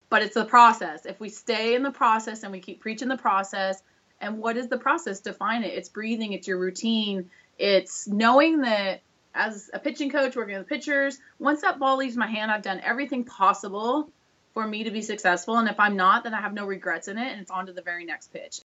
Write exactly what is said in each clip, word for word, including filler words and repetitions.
but it's the process. If we stay in the process and we keep preaching the process, and what is the process? Define it. It's breathing. It's your routine. It's knowing that as a pitching coach, working with pitchers, once that ball leaves my hand, I've done everything possible for me to be successful. And if I'm not, then I have no regrets in it, and it's on to the very next pitch.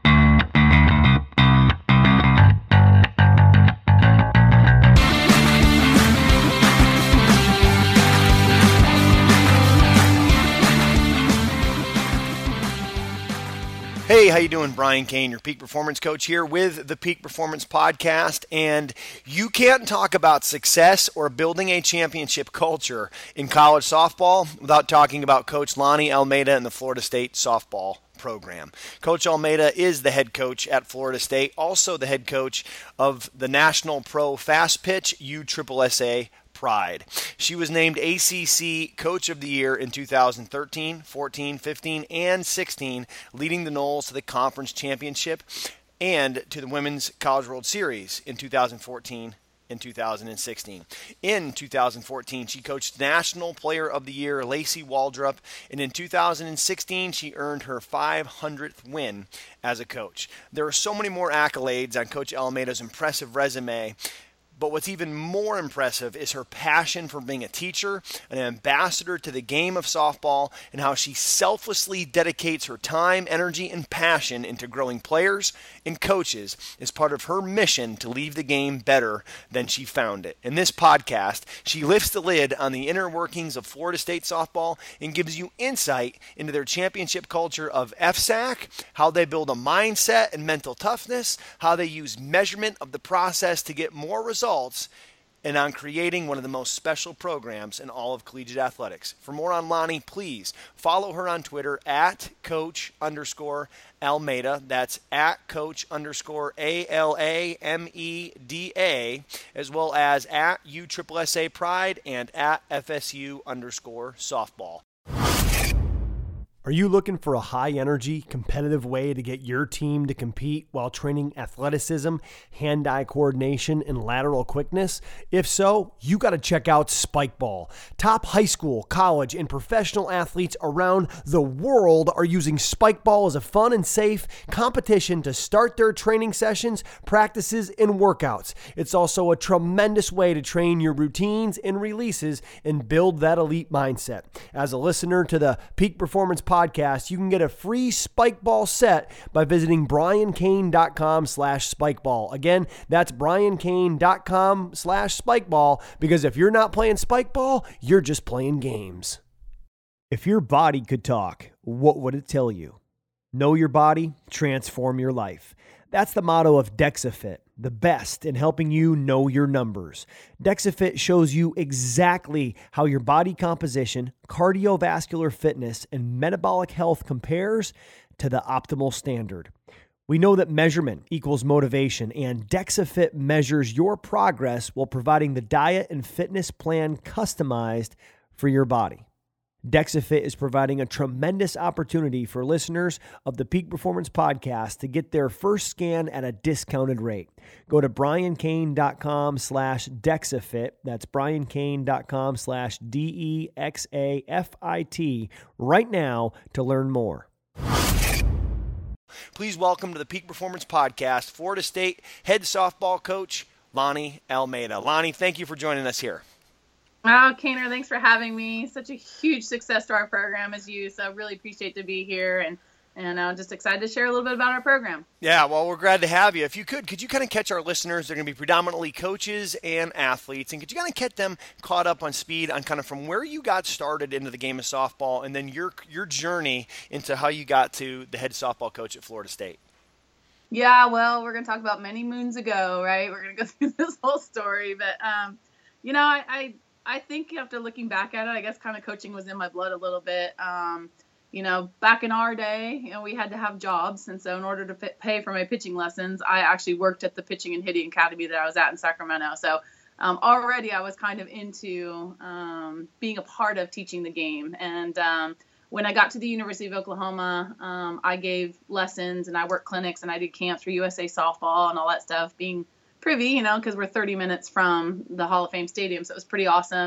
Hey, how you doing? Brian Cain, your Peak Performance Coach here with the Peak Performance Podcast. And you can't talk about success or building a championship culture in college softball without talking about Coach Lonnie Almeida and the Florida State softball program. Coach Almeida is the head coach at Florida State, also the head coach of the National Pro Fast Pitch U S S A Pride. She was named A C C Coach of the Year in two thousand thirteen, fourteen, fifteen, and sixteen, leading the Noles to the conference championship and to the Women's College World Series in two thousand fourteen and two thousand sixteen. In two thousand fourteen, she coached National Player of the Year Lacey Waldrop, and in two thousand sixteen, she earned her five hundredth win as a coach. There are so many more accolades on Coach Almeida's impressive resume, but what's even more impressive is her passion for being a teacher, an ambassador to the game of softball, and how she selflessly dedicates her time, energy, and passion into growing players and coaches as part of her mission to leave the game better than she found it. In this podcast, she lifts the lid on the inner workings of Florida State softball and gives you insight into their championship culture of F S A C, how they build a mindset and mental toughness, how they use measurement of the process to get more results, and on creating one of the most special programs in all of collegiate athletics. For more on Lonnie, please follow her on Twitter at Coach underscore Almeida. That's at Coach underscore A L A M E D A, as well as at U S S A Pride and at F S U underscore softball. Are you looking for a high-energy, competitive way to get your team to compete while training athleticism, hand-eye coordination, and lateral quickness? If so, you got to check out Spikeball. Top high school, college, and professional athletes around the world are using Spikeball as a fun and safe competition to start their training sessions, practices, and workouts. It's also a tremendous way to train your routines and releases and build that elite mindset. As a listener to the Peak Performance Podcast, Podcast, you can get a free Spikeball set by visiting briancain.com slash Spikeball. Again, that's briancain.com slash Spikeball, because if you're not playing Spikeball, you're just playing games. If your body could talk, what would it tell you? Know your body, transform your life. That's the motto of DexaFit, the best in helping you know your numbers. DexaFit shows you exactly how your body composition, cardiovascular fitness, and metabolic health compares to the optimal standard. We know that measurement equals motivation, and DexaFit measures your progress while providing the diet and fitness plan customized for your body. DexaFit is providing a tremendous opportunity for listeners of the Peak Performance Podcast to get their first scan at a discounted rate. Go to briancain.com slash DexaFit. That's briancain.com slash D E X A F I T right now to learn more. Please welcome to the Peak Performance Podcast, Florida State head softball coach, Lonnie Almeida. Lonnie, thank you for joining us here. Oh, Kainer, thanks for having me. Such a huge success to our program as you, so really appreciate to be here, and and I'm just excited to share a little bit about our program. Yeah, well, we're glad to have you. If you could, could you kind of catch our listeners? They're going to be predominantly coaches and athletes, and could you kind of get them caught up on speed on kind of from where you got started into the game of softball, and then your your journey into how you got to the head softball coach at Florida State? Yeah, well, we're going to talk about many moons ago, right? We're going to go through this whole story, but um, you know, I. I I think after looking back at it, I guess kind of coaching was in my blood a little bit. Um, you know, back in our day, you know, we had to have jobs. And so in order to fit, pay for my pitching lessons, I actually worked at the pitching and hitting academy that I was at in Sacramento. So um, already I was kind of into um, being a part of teaching the game. And um, when I got to the University of Oklahoma, um, I gave lessons and I worked clinics and I did camps for U S A softball and all that stuff, being privy, you know, because we're thirty minutes from the Hall of Fame Stadium. So it was pretty awesome. And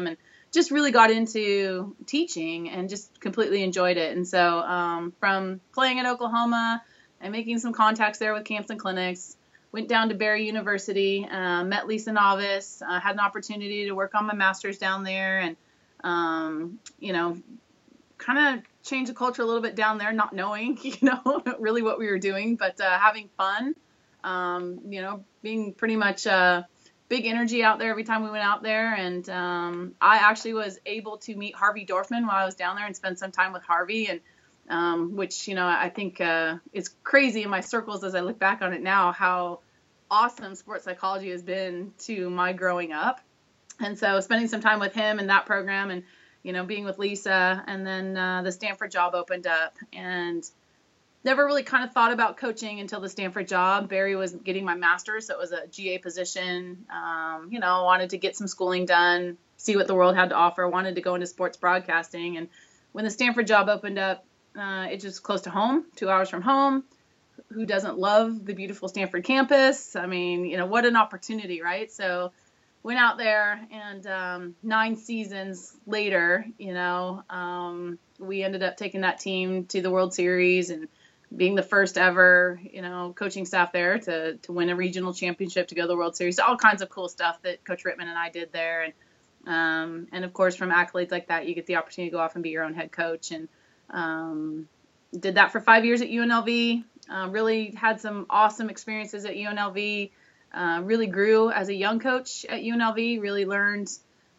just really got into teaching and just completely enjoyed it. And so um, from playing at Oklahoma and making some contacts there with camps and clinics, went down to Barry University, uh, met Lisa Novice, uh, had an opportunity to work on my master's down there, and, um, you know, kind of change the culture a little bit down there, not knowing, you know, really what we were doing, but uh, having fun, um, you know, being pretty much uh, big energy out there every time we went out there. And um, I actually was able to meet Harvey Dorfman while I was down there and spend some time with Harvey, and um, which, you know, I think uh, is crazy in my circles as I look back on it now, how awesome sports psychology has been to my growing up. And so spending some time with him in that program, and you know, being with Lisa, and then uh, the Stanford job opened up, and never really kind of thought about coaching until the Stanford job. Barry was getting my master's, so it was a G A position. Um, you know, wanted to get some schooling done, see what the world had to offer, wanted to go into sports broadcasting. And when the Stanford job opened up, uh, it's just close to home, two hours from home. Who doesn't love the beautiful Stanford campus? I mean, you know, what an opportunity, right? So went out there, and um, nine seasons later, you know, um, we ended up taking that team to the World Series and being the first ever, you know, coaching staff there to to win a regional championship, to go to the World Series. All kinds of cool stuff that Coach Rittman and I did there. And, um, and of course, from accolades like that, you get the opportunity to go off and be your own head coach. And um, did that for five years at U N L V. Uh, really had some awesome experiences at U N L V. Uh, really grew as a young coach at U N L V, really learned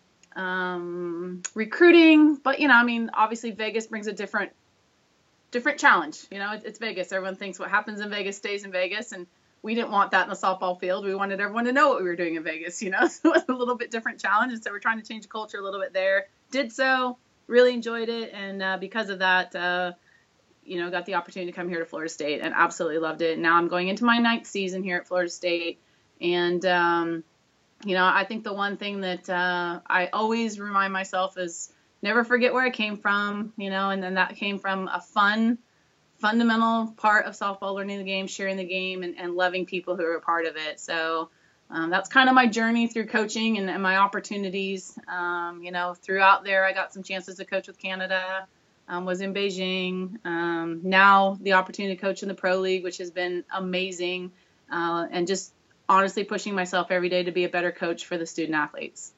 um, recruiting. But, you know, I mean, obviously Vegas brings a different different challenge. You know, it's, it's Vegas. Everyone thinks what happens in Vegas stays in Vegas. And we didn't want that in the softball field. We wanted everyone to know what we were doing in Vegas, you know, so it was a little bit different challenge. And so we're trying to change the culture a little bit there. Did so, really enjoyed it. And uh, because of that, uh, you know, got the opportunity to come here to Florida State and absolutely loved it. Now I'm going into my ninth season here at Florida State. And, um, you know, I think the one thing that uh, I always remind myself is never forget where I came from, you know, and then that came from a fun, fundamental part of softball, learning the game, sharing the game, and, and loving people who are a part of it. So um, that's kind of my journey through coaching and, and my opportunities. Um, you know, throughout there, I got some chances to coach with Canada, um, was in Beijing. Um, now the opportunity to coach in the Pro League, which has been amazing, uh, and just honestly pushing myself every day to be a better coach for the student athletes.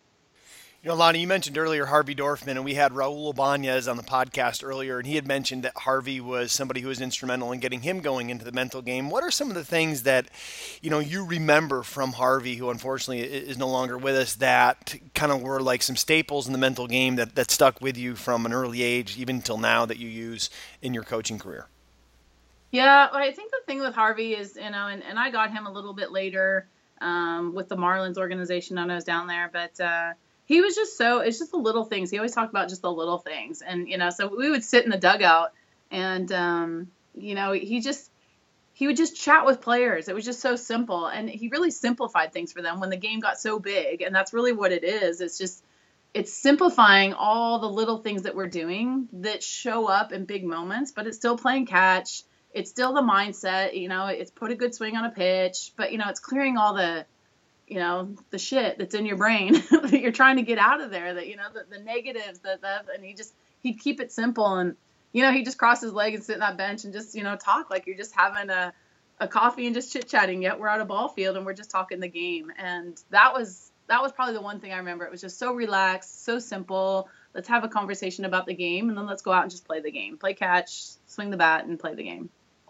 You know, Lonnie, you mentioned earlier Harvey Dorfman, and we had Raul Ibanez on the podcast earlier, and he had mentioned that Harvey was somebody who was instrumental in getting him going into the mental game. What are some of the things that, you know, you remember from Harvey, who unfortunately is no longer with us, that kind of were like some staples in the mental game that, that stuck with you from an early age, even until now, that you use in your coaching career? Yeah, I think the thing with Harvey is, you know, and, and I got him a little bit later um, with the Marlins organization when I was down there, but uh, he was just so, it's just the little things. He always talked about just the little things. And, you know, so we would sit in the dugout and, um, you know, he just, he would just chat with players. It was just so simple. And he really simplified things for them when the game got so big. And that's really what it is. It's just, it's simplifying all the little things that we're doing that show up in big moments, but it's still playing catch. It's still the mindset, you know, it's put a good swing on a pitch, but, you know, it's clearing all the, you know, the shit that's in your brain that you're trying to get out of there, that, you know, the, the negatives, the, the, and he just, he'd keep it simple. And, you know, he just cross his leg and sit on that bench and just, you know, talk like you're just having a, a coffee and just chit chatting. Yet we're at a ball field and we're just talking the game. And that was, that was probably the one thing I remember. It was just so relaxed, so simple. Let's have a conversation about the game, and then let's go out and just play the game, play catch, swing the bat, and play the game.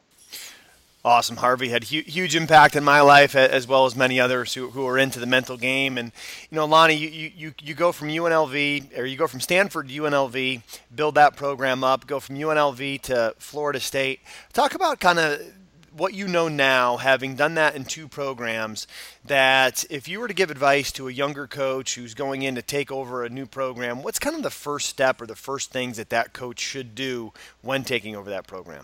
Awesome. Harvey had hu- huge impact in my life, as well as many others who, who are into the mental game. And, you know, Lonnie, you, you, you go from U N L V, or you go from Stanford to U N L V, build that program up, go from U N L V to Florida State. Talk about kind of what you know now, having done that in two programs, that if you were to give advice to a younger coach who's going in to take over a new program, what's kind of the first step or the first things that that coach should do when taking over that program?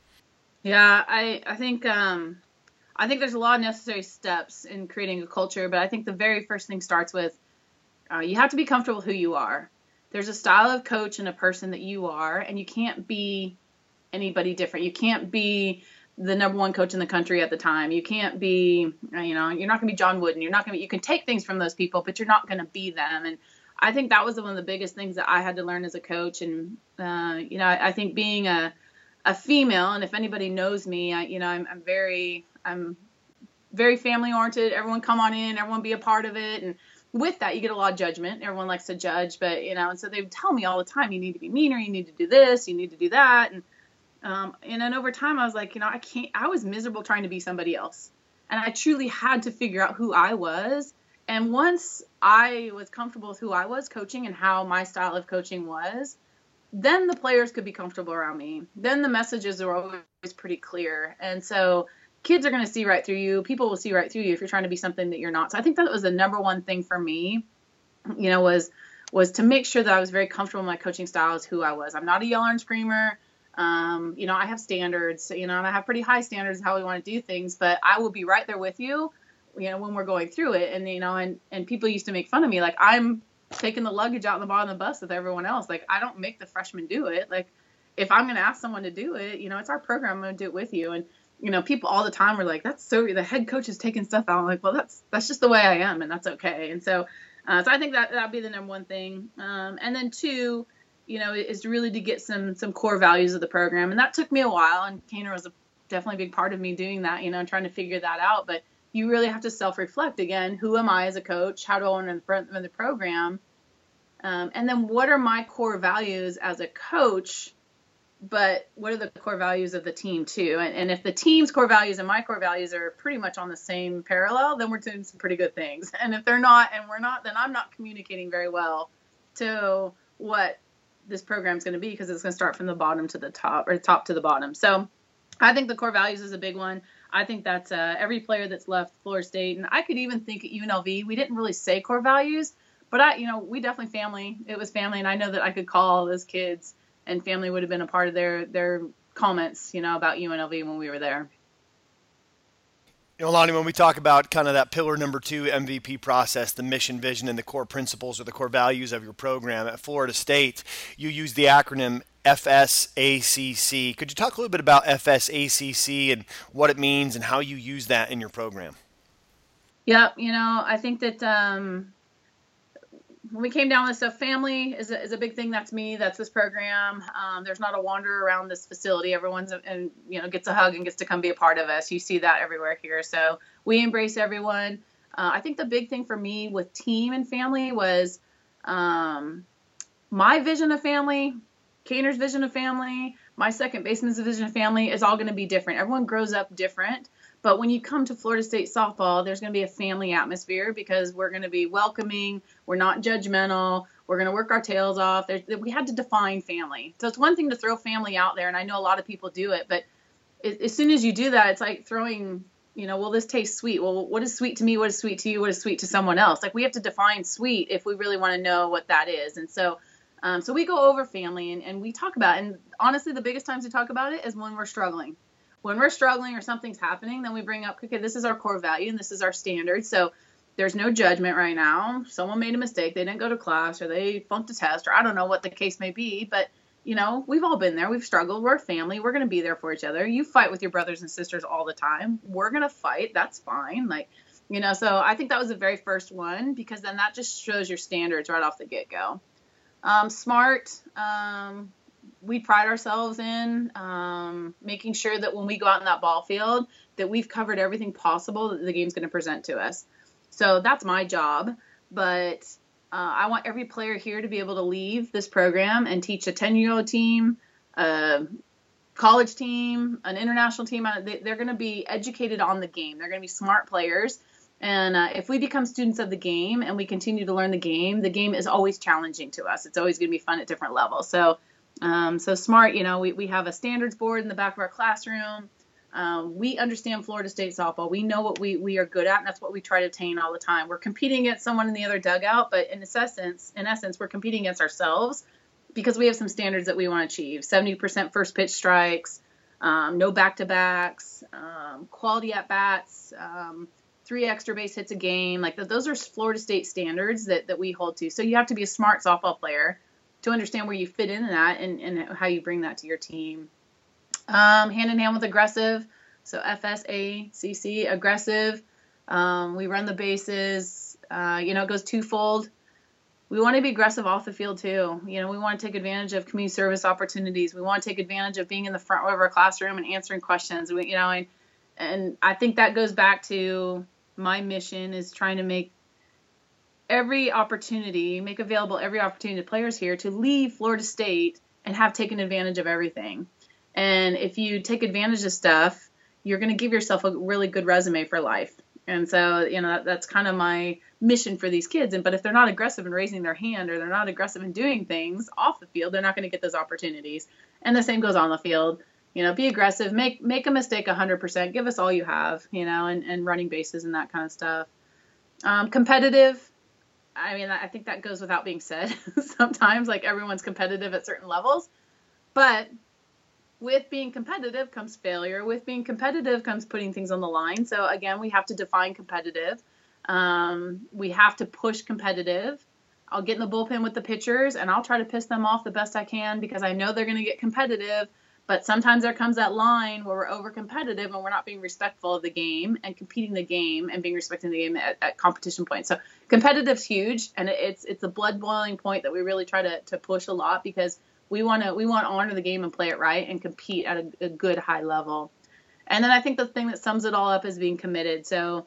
Yeah, I, I think um, I think there's a lot of necessary steps in creating a culture, but I think the very first thing starts with uh, you have to be comfortable with who you are. There's a style of coach and a person that you are, and you can't be anybody different. You can't be the number one coach in the country at the time. You can't be, you know, you're not going to be John Wooden. You're not going to be, you can take things from those people, but you're not going to be them. And I think that was one of the biggest things that I had to learn as a coach. And, uh, you know, I, I think being a, a female, and if anybody knows me, I, you know, I'm, I'm very, I'm very family oriented. Everyone come on in, everyone be a part of it. And with that, you get a lot of judgment. Everyone likes to judge, but, you know, and so they would tell me all the time, you need to be meaner, you need to do this, you need to do that. And, um, and then over time I was like, you know, I can't, I was miserable trying to be somebody else. And I truly had to figure out who I was. And once I was comfortable with who I was coaching and how my style of coaching was, then the players could be comfortable around me. Then the messages were always pretty clear. And so kids are going to see right through you. People will see right through you if you're trying to be something that you're not. So I think that was the number one thing for me, you know, was was to make sure that I was very comfortable in my coaching style as who I was. I'm not a yeller and screamer. Um, you know, I have standards, you know, and I have pretty high standards of how we want to do things, but I will be right there with you, you know, when we're going through it. And, you know, and, and people used to make fun of me. Like, I'm taking the luggage out in the bottom of the bus with everyone else. Like, I don't make the freshmen do it. Like, if I'm going to ask someone to do it, you know, it's our program. I'm going to do it with you. And, you know, people all the time were like, that's so, the head coach is taking stuff out. I'm like, well, that's, that's just the way I am. And that's okay. And so, uh, so I think that that'd be the number one thing. Um, and then two, you know, is really to get some, some core values of the program. And that took me a while. And Caner was a definitely a big part of me doing that, you know, and trying to figure that out. But you really have to self-reflect again. Who am I as a coach? How do I want to run the program? Um, and then what are my core values as a coach? But what are the core values of the team too? And, and if the team's core values and my core values are pretty much on the same parallel, then we're doing some pretty good things. And if they're not, and we're not, then I'm not communicating very well to what this program's going to be, because it's going to start from the bottom to the top, or top to the bottom. So I think the core values is a big one. I think that's uh, every player that's left Florida State. And I could even think at U N L V, we didn't really say core values, but I, you know, we definitely family. It was family. And I know that I could call those kids and family would have been a part of their, their comments, you know, about U N L V when we were there. You know, Lonnie, when we talk about kind of that pillar number two M V P process, the mission, vision, and the core principles or the core values of your program at Florida State, you use the acronym F S A C C. Could you talk a little bit about F S A C C and what it means and how you use that in your program? Yeah, you know, I think that um, when we came down with stuff, family is a, is a big thing. That's me. That's this program. Um, there's not a wander around this facility. Everyone's and you know gets a hug and gets to come be a part of us. You see that everywhere here. So we embrace everyone. Uh, I think the big thing for me with team and family was um, my vision of family, Caner's vision of family, my second baseman's vision of family is all going to be different. Everyone grows up different. But when you come to Florida State softball, there's going to be a family atmosphere because we're going to be welcoming. We're not judgmental. We're going to work our tails off. There's, we had to define family. So it's one thing to throw family out there, and I know a lot of people do it. But as soon as you do that, it's like throwing, you know, well, this tastes sweet. Well, what is sweet to me? What is sweet to you? What is sweet to someone else? Like we have to define sweet if we really want to know what that is. And so um, so we go over family, and, and we talk about it. And honestly, the biggest times we talk about it is when we're struggling. When we're struggling or something's happening, then we bring up, okay, this is our core value and this is our standard. So there's no judgment right now. Someone made a mistake. They didn't go to class or they flunked a test or I don't know what the case may be. But, you know, we've all been there. We've struggled. We're a family. We're going to be there for each other. You fight with your brothers and sisters all the time. We're going to fight. That's fine. Like, you know, so I think that was the very first one because then that just shows your standards right off the get-go. Um, smart. Um, we pride ourselves in um, making sure that when we go out in that ball field that we've covered everything possible that the game's going to present to us. So that's my job. But uh, I want every player here to be able to leave this program and teach a ten-year-old team, a college team, an international team. They're going to be educated on the game. They're going to be smart players. And uh, if we become students of the game and we continue to learn the game, the game is always challenging to us. It's always going to be fun at different levels. So Um, so smart, you know, we, we have a standards board in the back of our classroom. Um, we understand Florida State softball. We know what we, we are good at, and that's what we try to attain all the time. We're competing against someone in the other dugout, but in essence, in essence, we're competing against ourselves because we have some standards that we want to achieve. seventy percent first pitch strikes, um, no back-to-backs, um, quality at-bats, um, three extra base hits a game. Like those are Florida State standards that, that we hold to. So you have to be a smart softball player to understand where you fit in that and, and how you bring that to your team. Um, hand in hand with aggressive. So F S A C C, aggressive. Um, we run the bases. Uh, you know, it goes twofold. we want to be aggressive off the field too. You know, we want to take advantage of community service opportunities. We want to take advantage of being in the front row of our classroom and answering questions. We, you know, and, and I think that goes back to my mission is trying to make every opportunity, make available every opportunity to players here to leave Florida State and have taken advantage of everything. And if you take advantage of stuff, you're going to give yourself a really good resume for life. And so, you know, that, that's kind of my mission for these kids. And but if they're not aggressive in raising their hand or they're not aggressive in doing things off the field, they're not going to get those opportunities. And the same goes on the field. You know, be aggressive, make make a mistake one hundred percent, give us all you have, you know, and, and running bases and that kind of stuff. Um, competitive. I mean, I think that goes without being said. Sometimes, like, everyone's competitive at certain levels. But with being competitive comes failure. With being competitive comes putting things on the line. So, again, we have to define competitive. Um, we have to push competitive. I'll get in the bullpen with the pitchers, and I'll try to piss them off the best I can because I know they're going to get competitive. But sometimes there comes that line where we're over competitive and we're not being respectful of the game and competing the game and being respecting the game at, at competition points. So competitive's huge, and it's it's a blood boiling point that we really try to, to push a lot because we want to we want to honor the game and play it right and compete at a, a good high level. And then I think the thing that sums it all up is being committed. So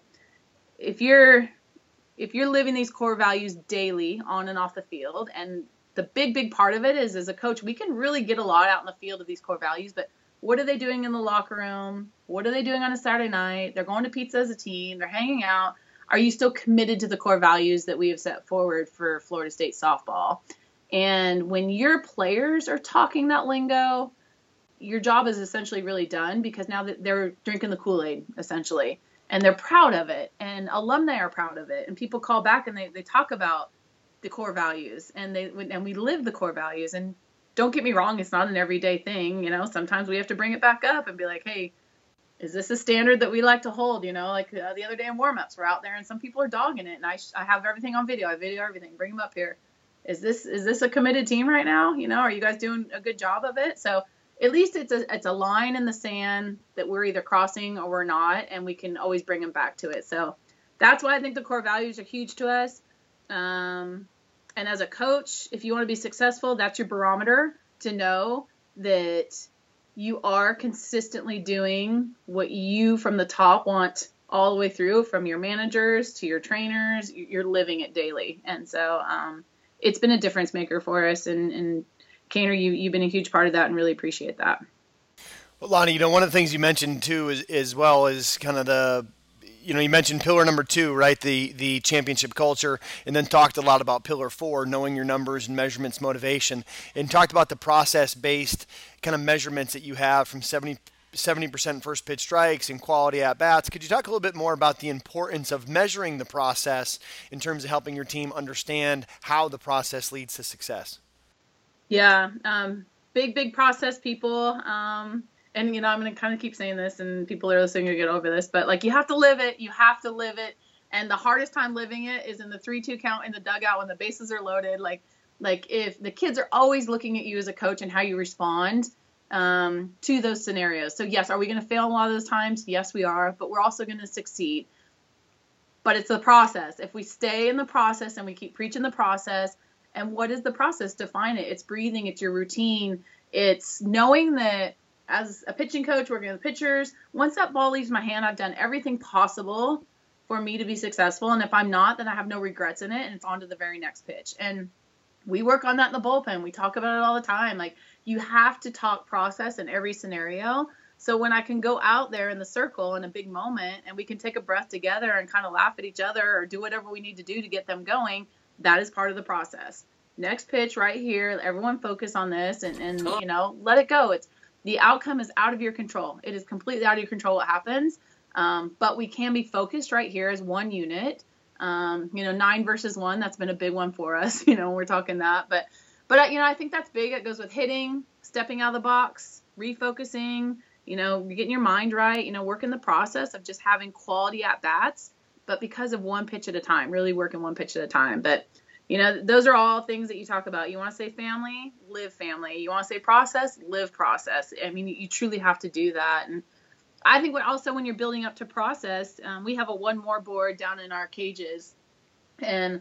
if you're if you're living these core values daily on and off the field, and the big, big part of it is, as a coach, we can really get a lot out in the field of these core values, but what are they doing in the locker room? What are they doing on a Saturday night? They're going to pizza as a team. They're hanging out. Are you still committed to the core values that we have set forward for Florida State softball? And when your players are talking that lingo, your job is essentially really done because now that they're drinking the Kool-Aid, essentially, and they're proud of it, and alumni are proud of it, and people call back and they, they talk about the core values, and they and we live the core values. And don't get me wrong, it's not an everyday thing. You know, sometimes we have to bring it back up and be like, hey, is this a standard that we like to hold? You know, like uh, the other day in warm-ups, we're out there and some people are dogging it, and I I have everything on video. I video everything. Bring them up here. Is this is this a committed team right now? You know, are you guys doing a good job of it? So at least it's a it's a line in the sand that we're either crossing or we're not, and we can always bring them back to it. So that's why I think the core values are huge to us. Um, and as a coach, if you want to be successful, that's your barometer to know that you are consistently doing what you from the top want all the way through, from your managers to your trainers. You're living it daily. And so um, it's been a difference maker for us. And, and Kaner, you, you've been a huge part of that and really appreciate that. Well, Lonnie, you know, one of the things you mentioned too is, as well is kind of the, you know, you mentioned pillar number two, right? The the championship culture, and then talked a lot about pillar four, knowing your numbers and measurements, motivation, and talked about the process-based kind of measurements that you have from seventy percent first pitch strikes and quality at bats. Could you talk a little bit more about the importance of measuring the process in terms of helping your team understand how the process leads to success? Yeah, um, big, big process, people. Um, And, you know, I'm going to kind of keep saying this, and people are listening to get over this, but, like, you have to live it. You have to live it. And the hardest time living it is in the three two count in the dugout when the bases are loaded. Like, like if the kids are always looking at you as a coach and how you respond um, to those scenarios. So, yes, are we going to fail a lot of those times? Yes, we are. But we're also going to succeed. But it's the process. If we stay in the process and we keep preaching the process, and what is the process? Define it. It's breathing. It's your routine. It's knowing that as a pitching coach, working with pitchers, once that ball leaves my hand, I've done everything possible for me to be successful. And if I'm not, then I have no regrets in it, and it's on to the very next pitch. And we work on that in the bullpen. We talk about it all the time. Like, you have to talk process in every scenario. So when I can go out there in the circle in a big moment and we can take a breath together and kind of laugh at each other or do whatever we need to do to get them going, that is part of the process. Next pitch right here, everyone focus on this and, and you know, let it go. It's the outcome is out of your control. It is completely out of your control what happens. Um, but we can be focused right here as one unit. Um, you know, nine versus one, that's been a big one for us, you know, when we're talking that. But, but you know, I think that's big. It goes with hitting, stepping out of the box, refocusing, you know, getting your mind right, you know, working the process of just having quality at-bats, but because of one pitch at a time, really working one pitch at a time. But you know, those are all things that you talk about. You want to say family, live family. You want to say process, live process. I mean, you truly have to do that. And I think what also when you're building up to process, um, we have a one more board down in our cages. And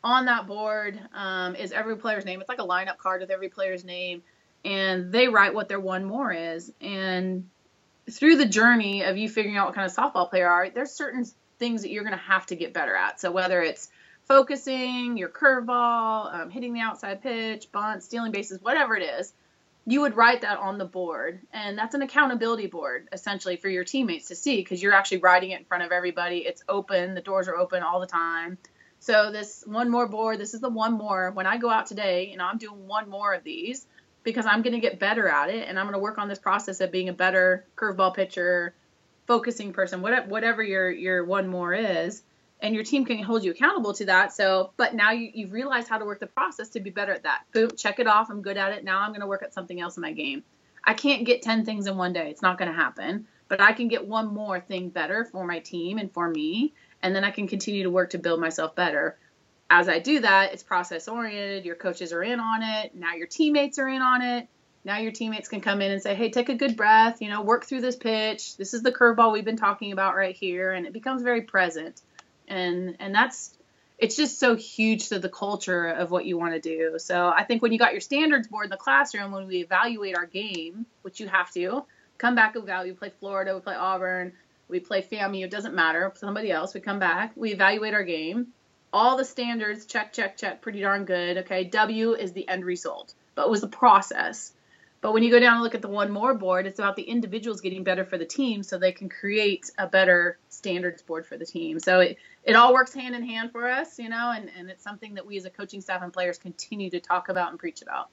on that board um, is every player's name. It's like a lineup card with every player's name, and they write what their one more is. And through the journey of you figuring out what kind of softball player you are, there's certain things that you're going to have to get better at. So whether it's focusing, your curveball, um, hitting the outside pitch, bunt, stealing bases, whatever it is, you would write that on the board. And that's an accountability board, essentially, for your teammates to see, because you're actually writing it in front of everybody. It's open. The doors are open all the time. So this one more board, this is the one more. When I go out today, you know, I'm doing one more of these because I'm going to get better at it. And I'm going to work on this process of being a better curveball pitcher, focusing person, whatever, whatever your, your one more is. And your team can hold you accountable to that. So, but now you, you've realized how to work the process to be better at that. Boom, check it off. I'm good at it. Now I'm going to work at something else in my game. I can't get ten things in one day. It's not going to happen. But I can get one more thing better for my team and for me. And then I can continue to work to build myself better. As I do that, it's process oriented. Your coaches are in on it. Now your teammates are in on it. Now your teammates can come in and say, hey, take a good breath, you know, work through this pitch. This is the curveball we've been talking about right here. And it becomes very present. And and that's, it's just so huge to the culture of what you want to do. So I think when you got your standards board in the classroom, when we evaluate our game, which you have to, come back and evaluate. We play Florida, we play Auburn, we play FAMU, it doesn't matter, somebody else, we come back, we evaluate our game. All the standards, check, check, check, pretty darn good. Okay, W is the end result, but it was the process. But when you go down and look at the one more board, it's about the individuals getting better for the team so they can create a better standards board for the team. So it, it all works hand in hand for us, you know, and, and it's something that we as a coaching staff and players continue to talk about and preach about.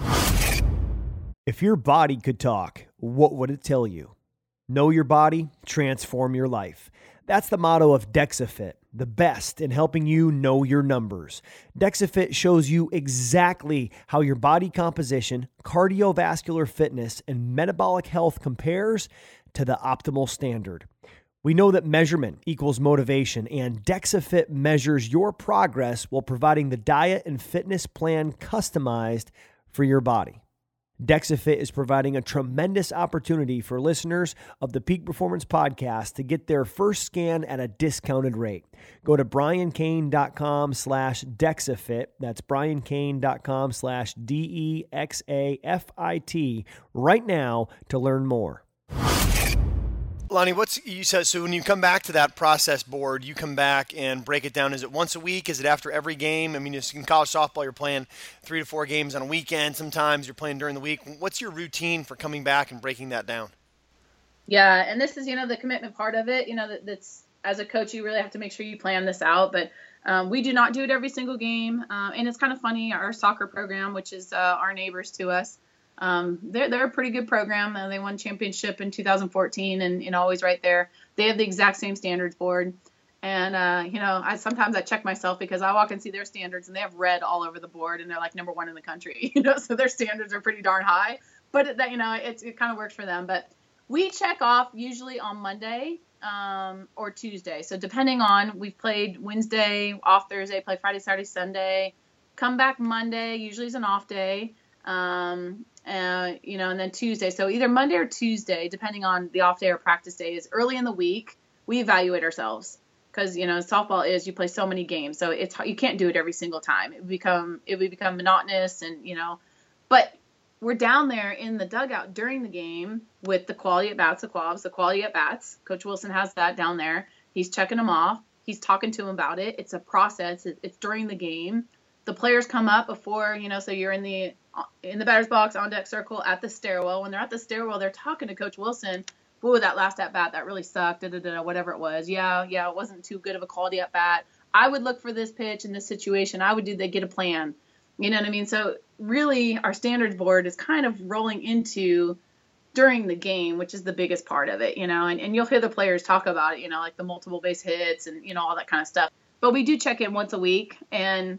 If your body could talk, what would it tell you? Know your body, transform your life. That's the motto of DexaFit, the best in helping you know your numbers. DexaFit shows you exactly how your body composition, cardiovascular fitness, and metabolic health compares to the optimal standard. We know that measurement equals motivation, and DexaFit measures your progress while providing the diet and fitness plan customized for your body. DexaFit is providing a tremendous opportunity for listeners of the Peak Performance Podcast to get their first scan at a discounted rate. Go to briancane.com slash DexaFit. That's briancane.com slash D E X A F I T right now to learn more. Lonnie, what's you said? So when you come back to that process board, you come back and break it down. Is it once a week? Is it after every game? I mean, in college softball, you're playing three to four games on a weekend. Sometimes you're playing during the week. What's your routine for coming back and breaking that down? Yeah, and this is, you know, the commitment part of it. You know, that, that's as a coach, you really have to make sure you plan this out. But um, we do not do it every single game. Um, and it's kind of funny. Our soccer program, which is uh, our neighbors to us, Um, they're, they're a pretty good program. Uh, they won championship in two thousand fourteen and, you know, always right there. They have the exact same standards board. And, uh, you know, I sometimes I check myself because I walk and see their standards and they have red all over the board and they're like number one in the country, you know, so their standards are pretty darn high, but it, that, you know, it's, it kind of works for them. But we check off usually on Monday um, or Tuesday. So depending on, we've played Wednesday, off Thursday, play Friday, Saturday, Sunday, come back Monday, usually is an off day. Um, uh, you know, and then Tuesday. So either Monday or Tuesday, depending on the off day or practice day, is early in the week. We evaluate ourselves because, you know, softball is, you play so many games. So it's, you can't do it every single time. It would become, it would become monotonous and, you know, but we're down there in the dugout during the game with the quality at bats, the qualms, the quality at bats. Coach Wilson has that down there. He's checking them off. He's talking to them about it. It's a process. It's during the game. The players come up before, you know, so you're in the in the batter's box, on deck circle, at the stairwell. When they're at the stairwell, they're talking to Coach Wilson. Ooh, that last at bat, that really sucked, da, da, da, whatever it was. Yeah, yeah, it wasn't too good of a quality at bat. I would look for this pitch in this situation. I would do, they get a plan. You know what I mean? So really our standards board is kind of rolling into during the game, which is the biggest part of it, you know, and, and you'll hear the players talk about it, you know, like the multiple base hits and, you know, all that kind of stuff. But we do check in once a week and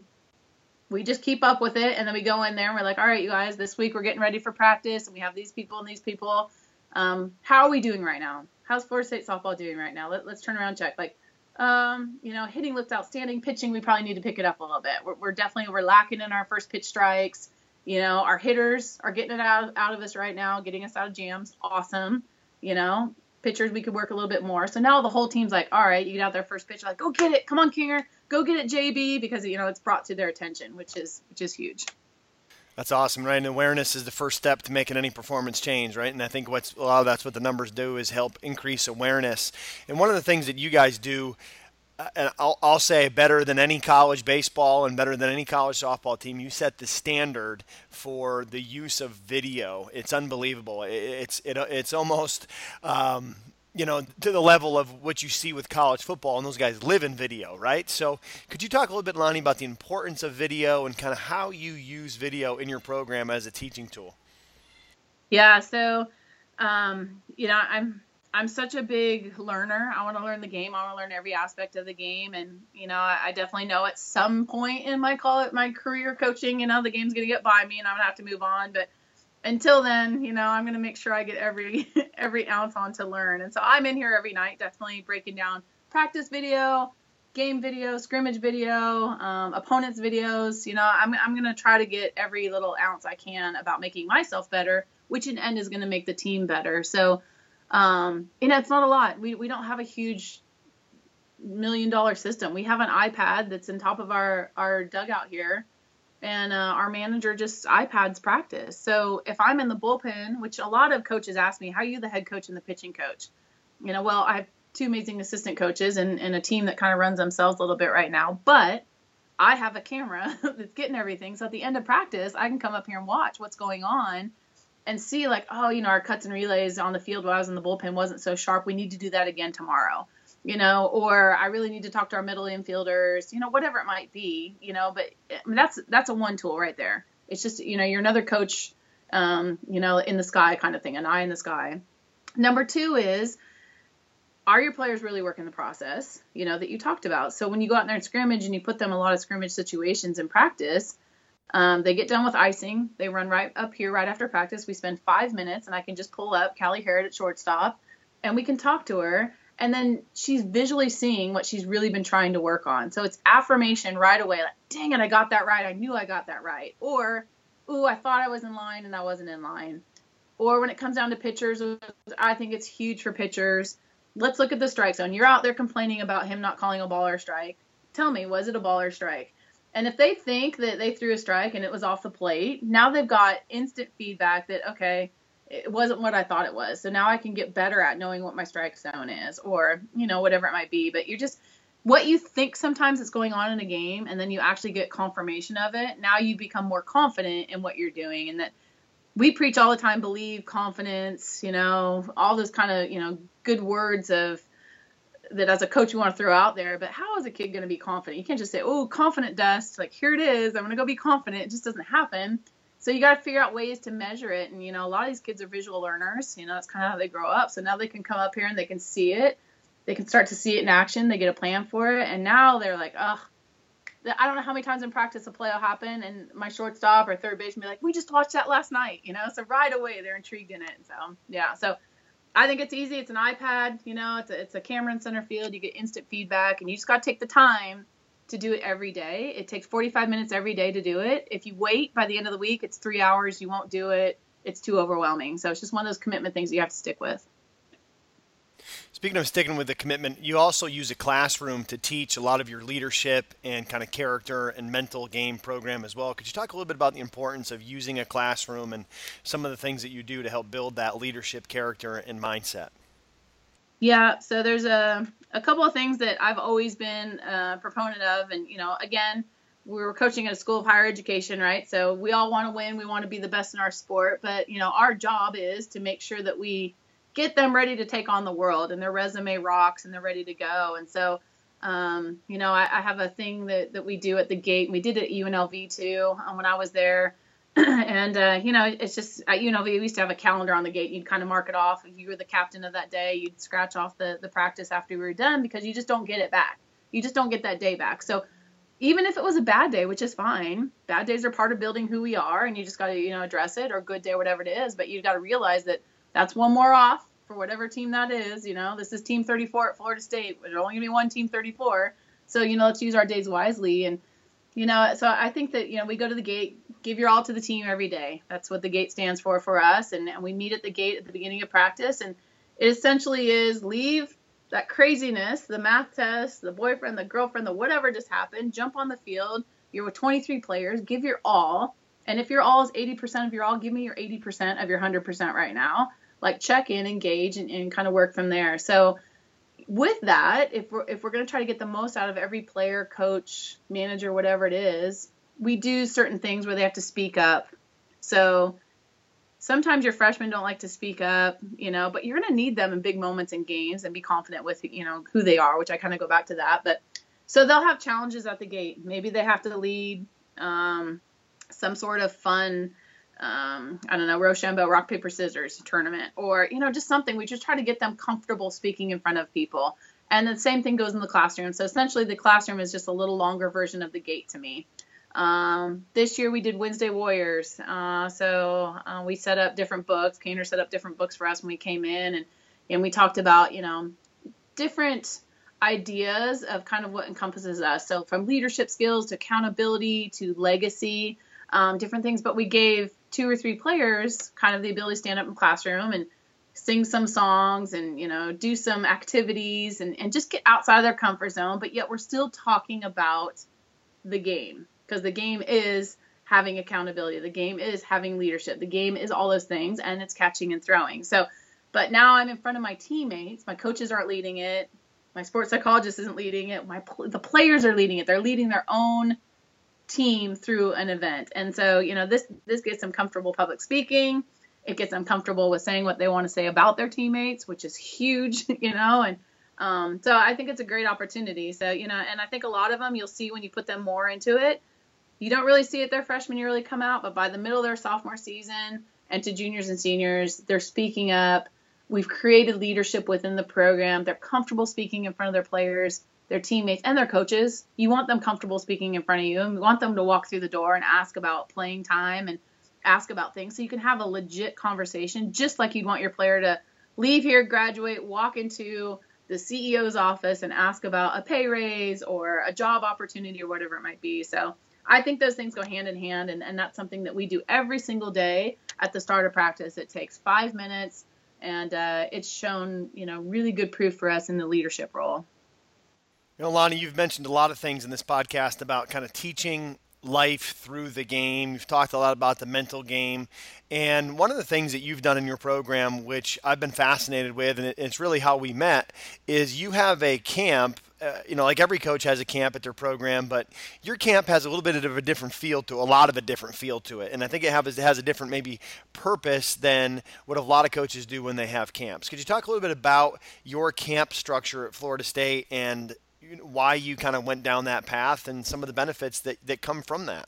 we just keep up with it. And then we go in there and we're like, all right, you guys, this week we're getting ready for practice and we have these people and these people. Um, how are we doing right now? How's Florida State softball doing right now? Let, let's turn around and check. Like, um, you know, hitting looks outstanding. Pitching, we probably need to pick it up a little bit. We're, we're definitely, we're lacking in our first pitch strikes. You know, our hitters are getting it out, out of us right now, getting us out of jams. Awesome. You know, pitchers we could work a little bit more. So now the whole team's like, all right, you get out there first pitch, like, go get it. Come on, Kinger. Go get it, J B, because, you know, it's brought to their attention, which is which is huge. That's awesome, right? And awareness is the first step to making any performance change, right? And I think what's a lot of that's what the numbers do is help increase awareness. And one of the things that you guys do, uh, and I'll, I'll say better than any college baseball and better than any college softball team, you set the standard for the use of video. It's unbelievable. It, it's it, it's almost um, you know, to the level of what you see with college football, and those guys live in video, right? So could you talk a little bit, Lonnie, about the importance of video and kind of how you use video in your program as a teaching tool? Yeah, so, um, you know, I'm I'm such a big learner. I want to learn the game. I want to learn every aspect of the game. And, you know, I, I definitely know at some point in my call it my career coaching, you know, the game's going to get by me and I'm going to have to move on. But until then, you know, I'm going to make sure I get every every ounce on to learn. And so I'm in here every night, definitely breaking down practice video, game video, scrimmage video, um, opponents videos. You know, I'm, I'm going to try to get every little ounce I can about making myself better, which in end is going to make the team better. So, um, you know, it's not a lot. We, we don't have a huge million dollar system. We have an iPad that's in top of our, our dugout here. And uh, our manager just iPads practice. So if I'm in the bullpen, which a lot of coaches ask me, how are you the head coach and the pitching coach? You know, well, I have two amazing assistant coaches and, and a team that kind of runs themselves a little bit right now. But I have a camera that's getting everything. So at the end of practice, I can come up here and watch what's going on and see like, oh, you know, our cuts and relays on the field while I was in the bullpen wasn't so sharp. We need to do that again tomorrow. You know, or I really need to talk to our middle infielders, you know, whatever it might be, you know, but I mean, that's, that's a one tool right there. It's just, you know, you're another coach, um, you know, in the sky kind of thing, an eye in the sky. Number two is, are your players really working the process, you know, that you talked about? So when you go out there and scrimmage and you put them in a lot of scrimmage situations in practice, um, they get done with icing. They run right up here right after practice. We spend five minutes and I can just pull up Callie Harrod at shortstop and we can talk to her. And then she's visually seeing what she's really been trying to work on. So it's affirmation right away. Like, dang it, I got that right. I knew I got that right. Or, ooh, I thought I was in line and I wasn't in line. Or when it comes down to pitchers, I think it's huge for pitchers. Let's look at the strike zone. You're out there complaining about him not calling a ball or a strike. Tell me, was it a ball or a strike? And if they think that they threw a strike and it was off the plate, now they've got instant feedback that, okay, it wasn't what I thought it was. So now I can get better at knowing what my strike zone is or, you know, whatever it might be. But you're just, what you think sometimes is going on in a game and then you actually get confirmation of it. Now you become more confident in what you're doing. And that we preach all the time, believe, confidence, you know, all those kind of, you know, good words of that as a coach you want to throw out there. But how is a kid going to be confident? You can't just say, oh, confident dust, like here it is, I'm going to go be confident. It just doesn't happen. So you got to figure out ways to measure it. And, you know, a lot of these kids are visual learners. You know, that's kind of how they grow up. So now they can come up here and they can see it. They can start to see it in action. They get a plan for it. And now they're like, ugh, I don't know how many times in practice a play will happen. And my shortstop or third baseman be like, we just watched that last night, you know. So right away they're intrigued in it. So, yeah. So I think it's easy. It's an iPad, you know, it's a, it's a camera in center field. You get instant feedback and you just got to take the time to do it every day. It takes forty-five minutes every day to do it. If you wait by the end of the week, it's three hours. You won't do it. It's too overwhelming. So it's just one of those commitment things you have to stick with. Speaking of sticking with the commitment, you also use a classroom to teach a lot of your leadership and kind of character and mental game program as well. Could you talk a little bit about the importance of using a classroom and some of the things that you do to help build that leadership, character, and mindset? Yeah, so there's a, a couple of things that I've always been a proponent of. And, you know, again, we were coaching at a school of higher education, right? So we all want to win. We want to be the best in our sport. But, you know, our job is to make sure that we get them ready to take on the world and their resume rocks and they're ready to go. And so, um, you know, I, I have a thing that, that we do at the gate. We did it at U N L V too um, when I was there. and, uh, you know, it's just at U N L V, we used to have a calendar on the gate. You'd kind of mark it off. If you were the captain of that day, you'd scratch off the, the practice after we were done because you just don't get it back. You just don't get that day back. So even if it was a bad day, which is fine, bad days are part of building who we are and you just got to, you know, address it, or good day, whatever it is. But you've got to realize that that's one more off for whatever team that is. You know, this is team thirty-four at Florida State. There's only going to be one team thirty-four. So, you know, let's use our days wisely. And, you know, so I think that, you know, we go to the gate, give your all to the team every day. That's what the gate stands for for us. And, and we meet at the gate at the beginning of practice. And, It essentially is leave that craziness, the math test, the boyfriend, the girlfriend, the whatever just happened, jump on the field. You're with twenty-three players, give your all. And if your all is eighty percent of your all, give me your eighty percent of your one hundred percent right now. Like check in, engage, and, and kind of work from there. So with that, if we're, if we're going to try to get the most out of every player, coach, manager, whatever it is, we do certain things where they have to speak up. So sometimes your freshmen don't like to speak up, you know, but you're going to need them in big moments in games and be confident with, you know, who they are, which I kind of go back to that. But so they'll have challenges at the gate. Maybe they have to lead um, some sort of fun, um, I don't know, Rochambeau, rock, paper, scissors tournament, or, you know, just something. We just try to get them comfortable speaking in front of people. And the same thing goes in the classroom. So essentially the classroom is just a little longer version of the gate to me. Um, this year we did Wednesday Warriors. Uh, so uh, we set up different books. Kaner set up different books for us when we came in, and, and we talked about, you know, different ideas of kind of what encompasses us. So from leadership skills to accountability to legacy, um, different things. But we gave two or three players kind of the ability to stand up in the classroom and sing some songs and, you know, do some activities and, and just get outside of their comfort zone. But yet we're still talking about the game, because the game is having accountability. The game is having leadership. The game is all those things, and it's catching and throwing. So, but now I'm in front of my teammates. My coaches aren't leading it. My sports psychologist isn't leading it. My the players are leading it. They're leading their own team through an event. And so, you know, this this gets them comfortable public speaking. It gets them comfortable with saying what they want to say about their teammates, which is huge, you know. And um, so I think it's a great opportunity. So, you know, and I think a lot of them you'll see when you put them more into it. You don't really see it their freshman year really come out, but by the middle of their sophomore season and to juniors and seniors, they're speaking up. We've created leadership within the program. They're comfortable speaking in front of their players, their teammates, and their coaches. You want them comfortable speaking in front of you, and you want them to walk through the door and ask about playing time and ask about things so you can have a legit conversation, just like you'd want your player to leave here, graduate, walk into the C E O's office and ask about a pay raise or a job opportunity or whatever it might be. So I think those things go hand in hand, and, and that's something that we do every single day at the start of practice. It takes five minutes, and uh, it's shown, you know, really good proof for us in the leadership role. You know, Lonnie, you've mentioned a lot of things in this podcast about kind of teaching life through the game. You've talked a lot about the mental game. And one of the things that you've done in your program, which I've been fascinated with, and it's really how we met, is you have a camp. Uh, you know, like every coach has a camp at their program, but your camp has a little bit of a different feel to a lot of a different feel to it. And I think it has, it has a different maybe purpose than what a lot of coaches do when they have camps. Could you talk a little bit about your camp structure at Florida State and why you kind of went down that path and some of the benefits that, that come from that?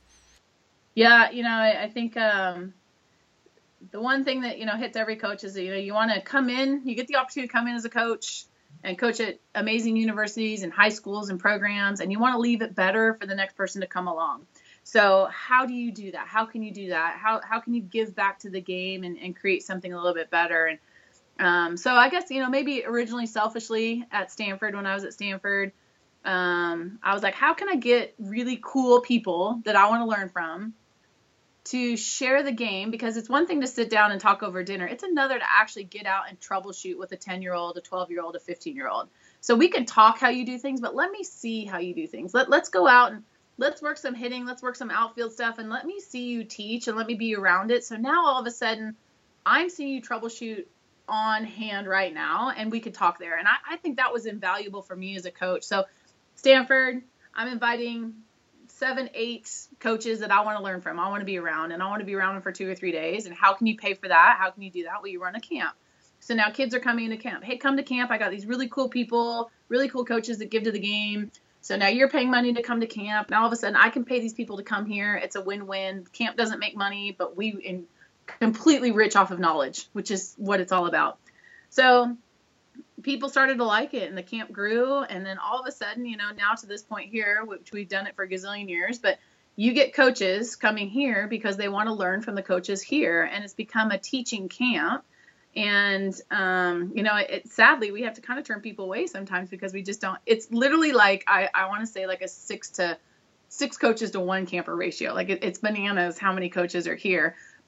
Yeah, you know, I, I think um, the one thing that, you know, hits every coach is that, you know, you want to come in, you get the opportunity to come in as a coach and coach at amazing universities and high schools and programs, and you want to leave it better for the next person to come along. So how do you do that? How can you do that? How how can you give back to the game and, and create something a little bit better? And um, so I guess, you know, maybe originally selfishly at Stanford, when I was at Stanford, um, I was like, how can I get really cool people that I want to learn from to share the game? Because it's one thing to sit down and talk over dinner. It's another to actually get out and troubleshoot with a ten-year-old, a twelve-year-old, a fifteen-year-old. So we can talk how you do things, but let me see how you do things. Let, let's go out and let's work some hitting. Let's work some outfield stuff, and let me see you teach and let me be around it. So now all of a sudden I'm seeing you troubleshoot on hand right now, and we could talk there. And I, I think that was invaluable for me as a coach. So Stanford, I'm inviting seven, eight coaches that I want to learn from. I want to be around, and I want to be around them for two or three days. And how can you pay for that? How can you do that? Well, you run a camp. So now kids are coming into camp. Hey, come to camp. I got these really cool people, really cool coaches that give to the game. So now you're paying money to come to camp. Now all of a sudden I can pay these people to come here. It's a win-win. Camp doesn't make money, but we in completely rich off of knowledge, which is what it's all about. So people started to like it, and the camp grew. And then all of a sudden, you know, now to this point here, which we've done it for a gazillion years, but you get coaches coming here because they want to learn from the coaches here. And it's become a teaching camp. And, um, you know, it, it sadly, we have to kind of turn people away sometimes because we just don't, it's literally like, I, I want to say like a six to six coaches to one camper ratio. Like it, it's bananas how many coaches are here, but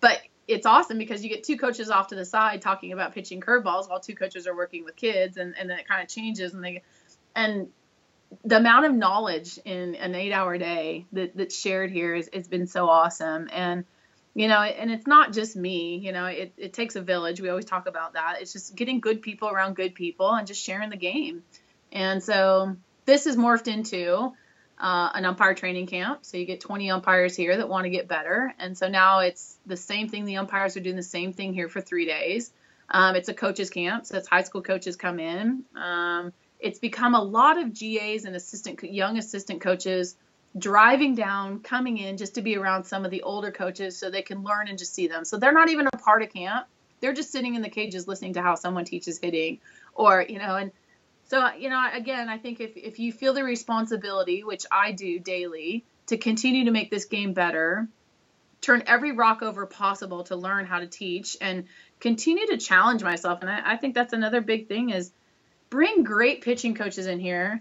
it's awesome because you get two coaches off to the side talking about pitching curveballs while two coaches are working with kids, and, and then it kind of changes, and they and the amount of knowledge in an eight hour day that, that's shared here is, has been so awesome. And, you know, and it's not just me, you know, it, it takes a village. We always talk about that. It's just getting good people around good people and just sharing the game. And so this is morphed into uh, an umpire training camp. So you get twenty umpires here that want to get better. And so now it's the same thing. The umpires are doing the same thing here for three days. Um, it's a coaches camp. So it's high school coaches come in. Um, it's become a lot of G As and assistant, young assistant coaches driving down, coming in just to be around some of the older coaches so they can learn and just see them. So they're not even a part of camp. They're just sitting in the cages listening to how someone teaches hitting, or, you know, and so, you know, again, I think if, if you feel the responsibility, which I do daily, to continue to make this game better, turn every rock over possible to learn how to teach and continue to challenge myself. And I, I think that's another big thing is bring great pitching coaches in here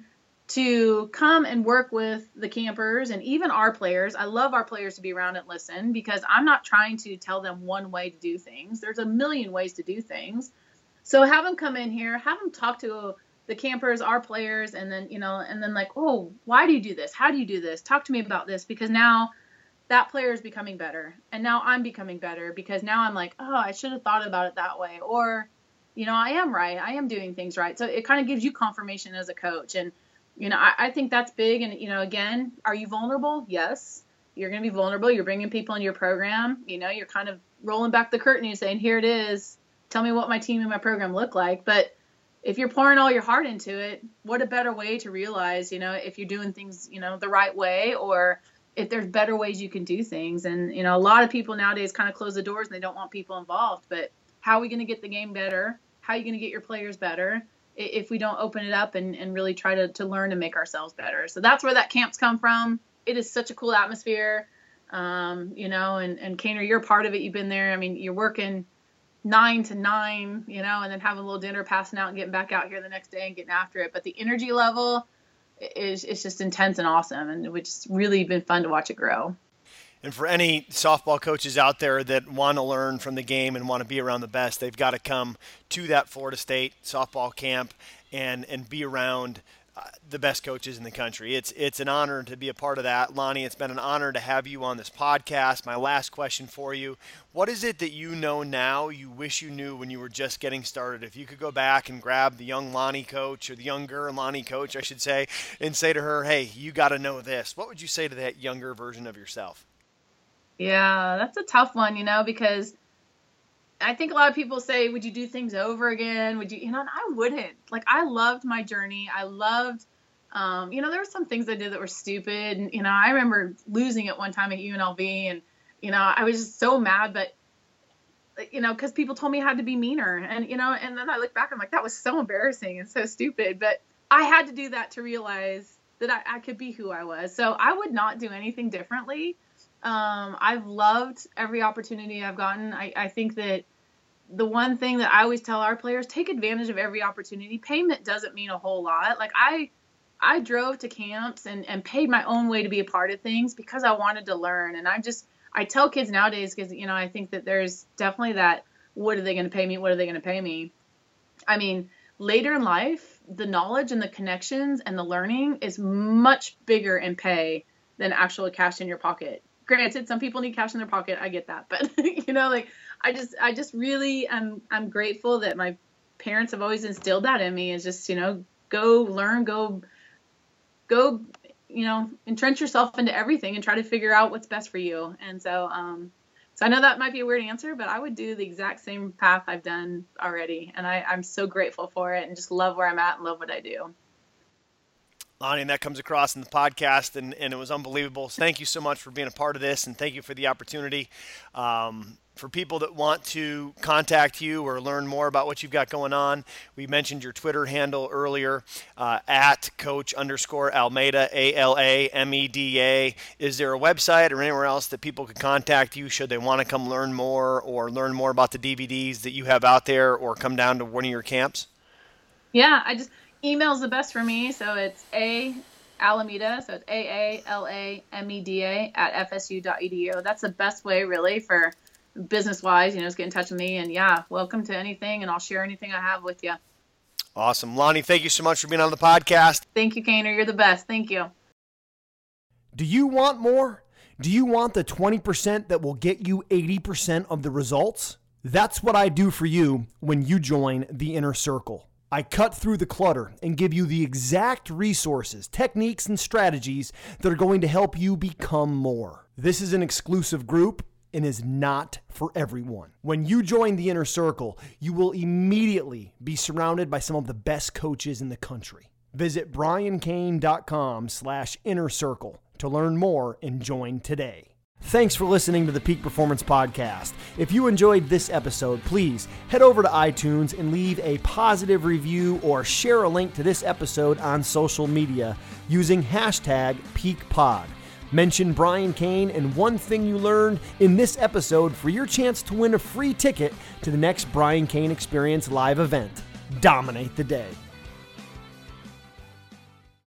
to come and work with the campers and even our players. I love our players to be around and listen because I'm not trying to tell them one way to do things. There's a million ways to do things. So have them come in here, have them talk to the campers, our players, and then, you know, and then like, oh, why do you do this? How do you do this? Talk to me about this, because now that player is becoming better. And now I'm becoming better because now I'm like, oh, I should have thought about it that way. Or, you know, I am right. I am doing things right. So it kind of gives you confirmation as a coach. And, you know, I, I think that's big. And, you know, again, are you vulnerable? Yes, you're going to be vulnerable. You're bringing people into your program. You know, you're kind of rolling back the curtain and saying, here it is. Tell me what my team and my program look like. But if you're pouring all your heart into it, what a better way to realize, you know, if you're doing things, you know, the right way, or if there's better ways you can do things. And, you know, a lot of people nowadays kind of close the doors and they don't want people involved. But how are we going to get the game better? How are you going to get your players better if we don't open it up and, and really try to, to learn and make ourselves better? So that's where that camps come from. It is such a cool atmosphere, um, you know, and, and Kaner, you're part of it. You've been there. I mean, you're working nine to nine, you know, and then having a little dinner, passing out and getting back out here the next day and getting after it. But the energy level is, is just intense and awesome. And it's just really been fun to watch it grow. And for any softball coaches out there that want to learn from the game and want to be around the best, they've got to come to that Florida State softball camp and, and be around uh, the best coaches in the country. It's it's an honor to be a part of that. Lonnie, it's been an honor to have you on this podcast. My last question for you, what is it that you know now you wish you knew when you were just getting started? If you could go back and grab the young Lonnie coach, or the younger Lonnie coach, I should say, and say to her, hey, you got to know this, what would you say to that younger version of yourself? Yeah, that's a tough one, you know, because I think a lot of people say, would you do things over again? Would you, you know, and I wouldn't. Like, I loved my journey. I loved, um, you know, there were some things I did that were stupid. And, you know, I remember losing at one time at U N L V, and, you know, I was just so mad, but, you know, because people told me I had to be meaner. And, you know, and then I look back, I'm like, that was so embarrassing and so stupid. But I had to do that to realize that I, I could be who I was. So I would not do anything differently. Um, I've loved every opportunity I've gotten. I, I think that the one thing that I always tell our players, take advantage of every opportunity. Payment doesn't mean a whole lot. Like I, I drove to camps and, and paid my own way to be a part of things because I wanted to learn. And I just, I tell kids nowadays, because, you know, I think that there's definitely that, what are they going to pay me? What are they going to pay me? I mean, later in life, the knowledge and the connections and the learning is much bigger in pay than actual cash in your pocket. Granted, some people need cash in their pocket. I get that. But, you know, like, I just, I just really, I'm, I'm grateful that my parents have always instilled that in me, is just, you know, go learn, go, go, you know, entrench yourself into everything and try to figure out what's best for you. And so, um, so I know that might be a weird answer, but I would do the exact same path I've done already. And I, I'm so grateful for it and just love where I'm at and love what I do. Lonnie, and that comes across in the podcast, and, and it was unbelievable. So thank you so much for being a part of this, and thank you for the opportunity. Um, for people that want to contact you or learn more about what you've got going on, we mentioned your Twitter handle earlier, uh, at Coach underscore Almeida, A L A M E D A. Is there a website or anywhere else that people could contact you should they want to come learn more or learn more about the D V Ds that you have out there or come down to one of your camps? Yeah, I just... Email's the best for me, so it's A Alameda, so it's A A L A M E D A at F S U dot E D U. That's the best way, really, for business wise, you know, just get in touch with me. And yeah, welcome to anything, and I'll share anything I have with you. Awesome. Lonnie, thank you so much for being on the podcast. Thank you, Kaner. You're the best. Thank you. Do you want more? Do you want the twenty percent that will get you eighty percent of the results? That's what I do for you when you join the Inner Circle. I cut through the clutter and give you the exact resources, techniques, and strategies that are going to help you become more. This is an exclusive group and is not for everyone. When you join the Inner Circle, you will immediately be surrounded by some of the best coaches in the country. Visit briancane.com slash inner circle to learn more and join today. Thanks for listening to the Peak Performance Podcast. If you enjoyed this episode, please head over to iTunes and leave a positive review or share a link to this episode on social media using hashtag PeakPod. Mention Brian Cain and one thing you learned in this episode for your chance to win a free ticket to the next Brian Cain Experience live event. Dominate the day.